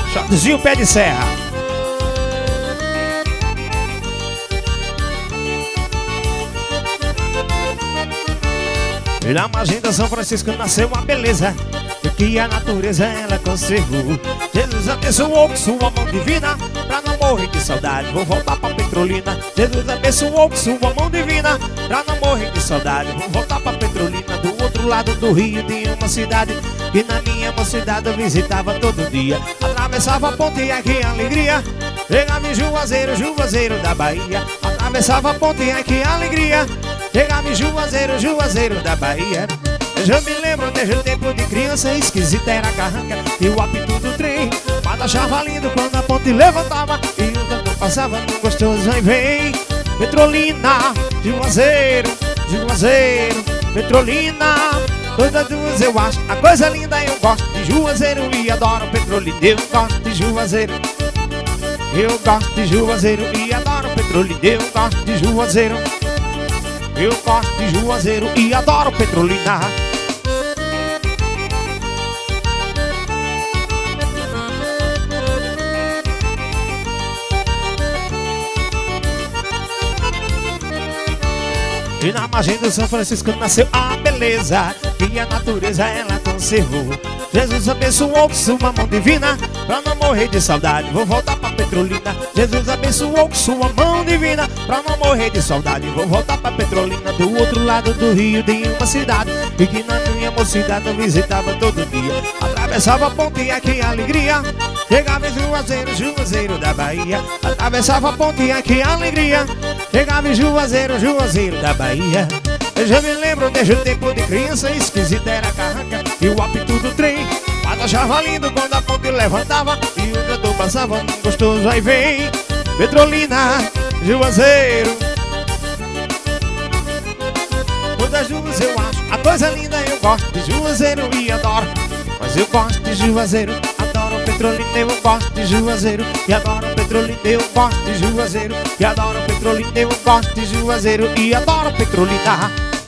Shotzinho Pé de Serra. E na margem da São Francisco nasceu uma beleza que a natureza ela conservou. Jesus abençoou com sua mão divina, pra não morrer de saudade, vou voltar pra Petrolina. Jesus abençoou com sua mão divina, pra não morrer de saudade, vou voltar pra Petrolina. Do outro lado do rio tinha uma cidade que na minha mocidade eu visitava todo dia. Atravessava a ponte e que alegria, chegava em Juazeiro, Juazeiro da Bahia. Atravessava a ponte e que alegria, chegava em Juazeiro, Juazeiro da Bahia. Eu já me lembro desde o tempo de criança, esquisita era a carranca e o apito do trem. Mas achava lindo quando a ponte levantava e o canto passava num gostoso e vem. Petrolina, Juazeiro, Juazeiro, Petrolina, todas duas eu acho a coisa linda. Eu gosto de Juazeiro e adoro Petrolina. Eu gosto de Juazeiro, eu gosto de Juazeiro e adoro Petrolina. Eu gosto de Juazeiro, eu gosto de Juazeiro e adoro Petrolina. E na margem do São Francisco nasceu a beleza que a natureza ela conservou. Jesus abençoou com sua mão divina, pra não morrer de saudade, vou voltar pra Petrolina. Jesus abençoou com sua mão divina, pra não morrer de saudade, vou voltar pra Petrolina. Do outro lado do rio tinha uma cidade e que na minha mocidade eu visitava todo dia. Atravessava a ponte e que alegria, chegava em Juazeiro, Juazeiro da Bahia. Atravessava a ponte e que alegria, chegava em Juazeiro, Juazeiro da Bahia. Eu já me lembro desde o tempo de criança, esquisita era a carranca e o apito do trem. Mas achava lindo quando a ponte levantava e o cantor passava num gostoso aí vem. Petrolina, Juazeiro, todas duas eu acho a coisa linda. Eu gosto de Juazeiro e adoro, mas eu gosto de Juazeiro, adoro Petrolina. Eu gosto de Juazeiro e adoro Petrolina. Eu gosto de Juazeiro e adoro Petrolina. Eu gosto de Juazeiro e adoro Petrolina.